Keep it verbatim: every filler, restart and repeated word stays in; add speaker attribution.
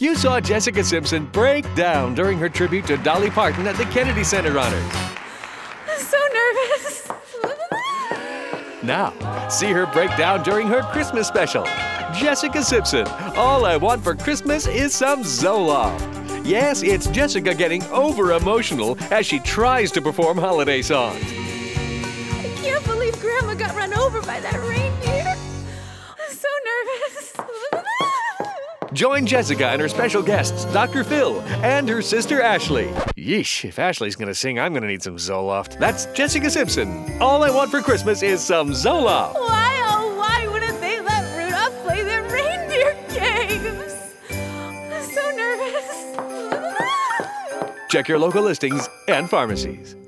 Speaker 1: You saw Jessica Simpson break down during her tribute to Dolly Parton at the Kennedy Center Honors.
Speaker 2: I'm so nervous.
Speaker 1: Now, see her break down during her Christmas special. Jessica Simpson, all I want for Christmas is some Zoloft. Yes, it's Jessica getting over-emotional as she tries to perform holiday songs.
Speaker 2: I can't believe Grandma got run over by that reindeer. I'm so nervous.
Speaker 1: Join Jessica and her special guests, Doctor Phil and her sister Ashley. Yeesh, if Ashley's gonna sing, I'm gonna need some Zoloft. That's Jessica Simpson. All I want for Christmas is some Zoloft.
Speaker 2: Why, oh, why wouldn't they let Rudolph play their reindeer games? I'm so nervous.
Speaker 1: Check your local listings and pharmacies.